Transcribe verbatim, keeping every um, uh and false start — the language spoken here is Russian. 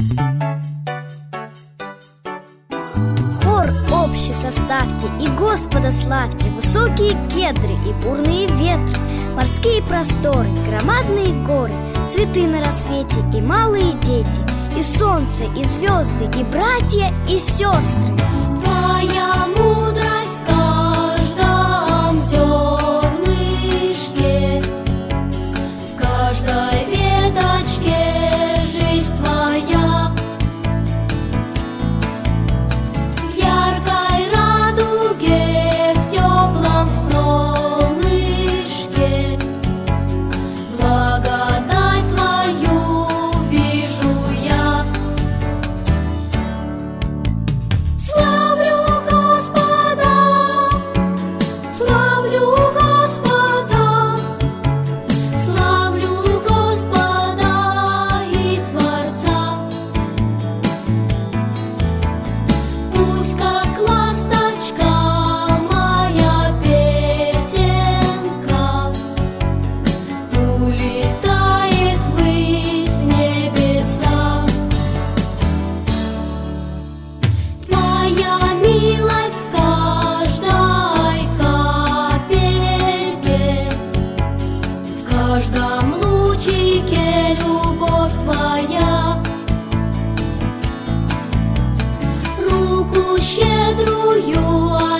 Хор общий составьте и Господа славьте. Высокие кедры и бурные ветры, морские просторы, громадные горы, цветы на рассвете и малые дети, и солнце, и звезды, и братья, и сестры. Твоя мудрость в каждом зернышке, в каждой веточке жизнь твоя. В яркой радуге, в теплом солнышке благодать твою вижу я. Славлю Господа, славлю Господа, славлю Господа и Творца. Пусть как ласточка моя песенка улетает ввысь в небеса. Твоя милость в каждой капельке, в каждом лучике любовь твоя. Руку щедрую